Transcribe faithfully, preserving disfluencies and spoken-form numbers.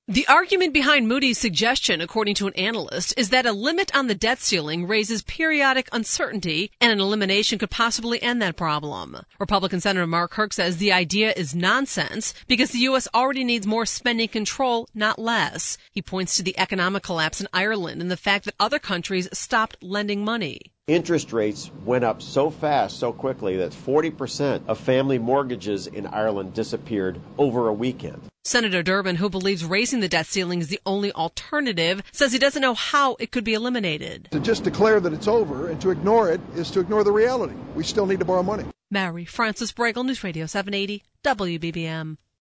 The argument behind Moody's suggestion, according to an analyst, is that a limit on the debt ceiling raises periodic uncertainty, and an elimination could possibly end that problem. Republican Senator Mark Kirk says the idea is nonsense because the U S already needs more spending control, not less. He points to the economic collapse in Ireland and the fact that other countries stopped lending money. Interest rates went up so fast, so quickly, that forty percent of family mortgages in Ireland disappeared over a weekend. Senator Durbin, who believes raising the debt ceiling is the only alternative, says he doesn't know how it could be eliminated. To just declare that it's over and to ignore it is to ignore the reality. We still need to borrow money. Mary Frances Bregel, News Radio seven eighty, W B B M.